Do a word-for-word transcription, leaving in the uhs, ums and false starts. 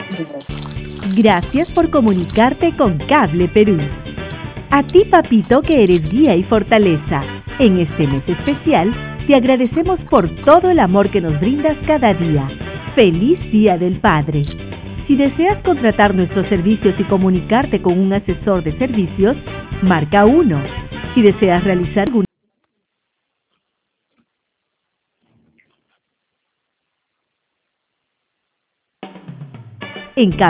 Gracias por comunicarte con Cable Perú. A ti, papito, que eres guía y fortaleza. En este mes especial, te agradecemos por todo el amor que nos brindas cada día. ¡Feliz Día del Padre! Si deseas contratar nuestros servicios y comunicarte con un asesor de servicios, marca uno. Si deseas realizar un en